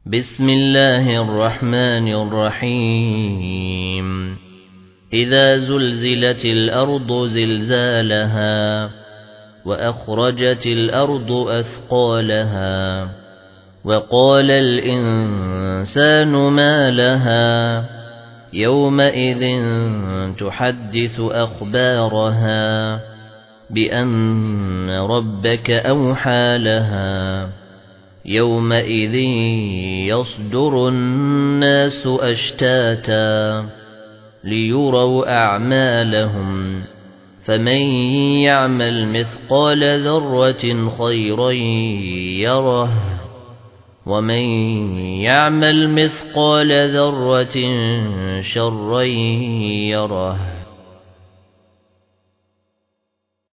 بسم الله الرحمن الرحيم إذا زلزلت الأرض زلزالها وأخرجت الأرض أثقالها وقال الإنسان ما لها يومئذ تحدث أخبارها بأن ربك أوحى لها يومئذ يصدر الناس أشتاتا ليروا أعمالهم فمن يعمل مثقال ذرة خيرا يره ومن يعمل مثقال ذرة شرا يره